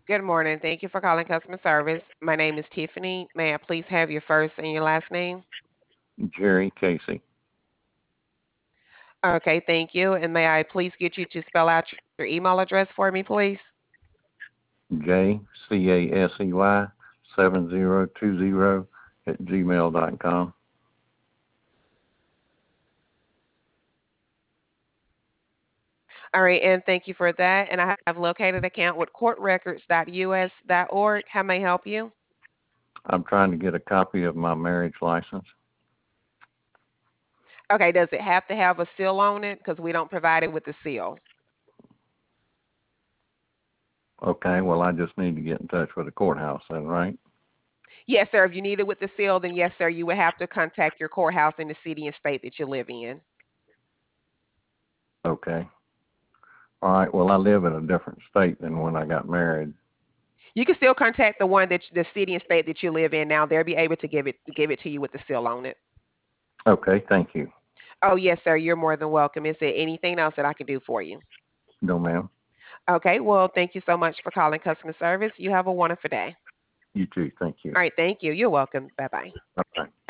Good morning. Thank you for calling customer service. My name is Tiffany. May I please have your first and your last name? Jerry Casey. Okay, thank you. And may I please get you to spell out your email address for me, please? JCASEY 7020 at gmail.com. All right, and thank you for that. And I have located account with courtrecords.us.org. How may I help you? I'm trying to get a copy of my marriage license. Okay, does it have to have a seal on it? Because we don't provide it with a seal. Okay, well, I just need to get in touch with the courthouse then, right? Yes, sir. If you need it with the seal, then yes, sir, you would have to contact your courthouse in the city and state that you live in. Okay. All right, well, I live in a different state than when I got married. You can still contact the one that the city and state that you live in now. They'll be able to give it to you with the seal on it. Okay, thank you. Oh, yes, sir. You're more than welcome. Is there anything else that I can do for you? No, ma'am. Okay. Well, thank you so much for calling customer service. You have a wonderful day. You too. Thank you. All right. Thank you. You're welcome. Bye bye. Bye-bye.